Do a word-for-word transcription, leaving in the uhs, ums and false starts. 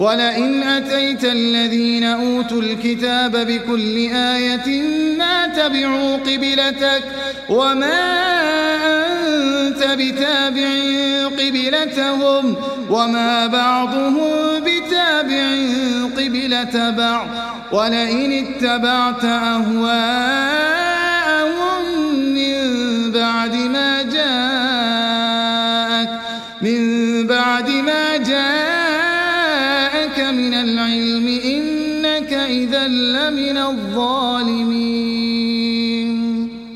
ولئن أتيت الذين أوتوا الكتاب بكل آية ما تبعوا قبلتك وما أنت بتابع قبلتهم وما بعضهم بتابع قبلة بعض ولئن اتبعت أهواءهم من بعد ما جاءك من بعد ما جاءك من العلم إنك إذا لمن الظالمين.